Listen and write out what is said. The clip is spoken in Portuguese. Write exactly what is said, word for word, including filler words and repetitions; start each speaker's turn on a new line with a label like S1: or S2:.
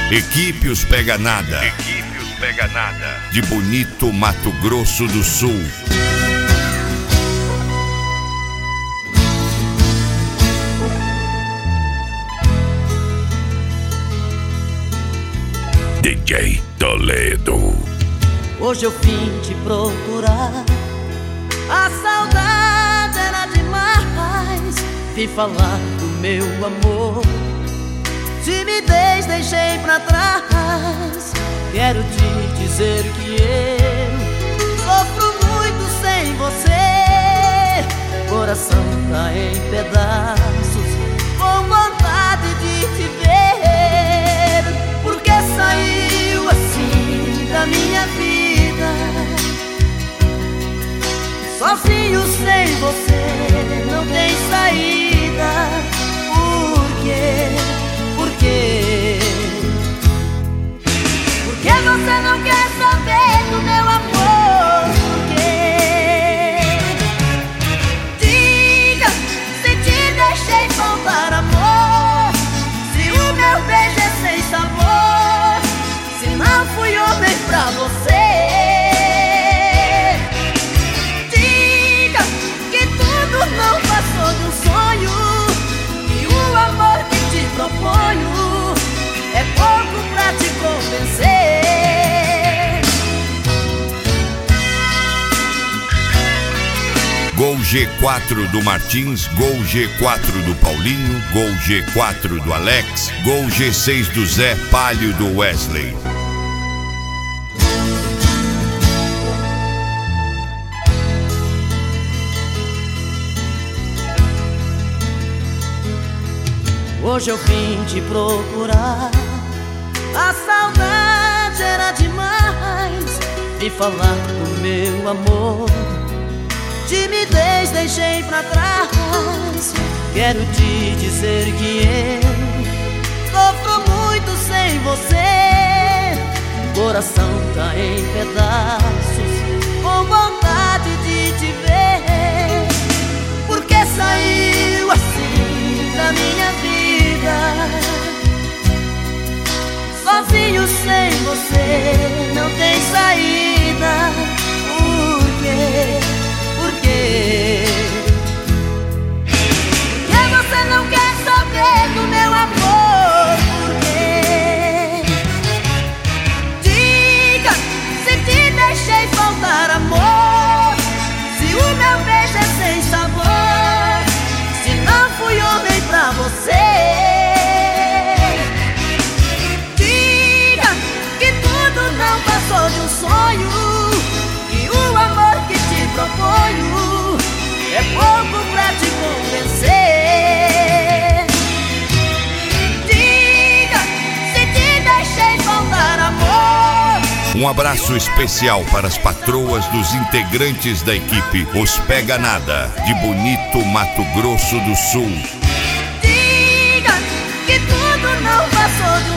S1: Equipe Os Pega Nada.
S2: Equipe Os Pega Nada.
S1: De Bonito, Mato Grosso do Sul. D J Toledo.
S3: Hoje eu vim te procurar, a saudade era demais. Vim falar do meu amor, timidez deixei pra trás. Quero te dizer que eu sofro muito sem você. Coração tá em pedaços, com vontade de te ver. Porque saiu assim da minha vida, sozinho sem você não tem saída. Por quê? Por quê? Por que você não quer saber do meu amor? Por quê? Diga se te deixei faltar amor, se o meu beijo é sem sabor, se não fui homem pra você. Não passou de um sonho, e o amor que te proponho é pouco pra te convencer.
S1: Gol G quatro do Martins, Gol G quatro do Paulinho, Gol G quatro do Alex, Gol G seis do Zé, Palio do Wesley.
S3: Hoje eu vim te procurar, a saudade era demais. Vim falar do meu amor, timidez deixei pra trás. Quero te dizer que eu sofro muito sem você. Coração tá em pedaços, com vontade de te ver. Porque saiu assim da minha vida, sozinho sem você não tem saída. Por quê? Por quê? Por que você não quer saber do meu amor? Por quê? Diga se te deixei faltar amor, se o meu beijo é sem sabor, se não fui homem pra você. Diga que tudo não passou de um sonho, e o amor que te proponho é pouco pra te convencer. Diga se te deixei faltar amor.
S1: Um abraço especial para as patroas dos integrantes da equipe Os Pega Nada, de Bonito, Mato Grosso do Sul.
S3: Diga que tudo não passou de um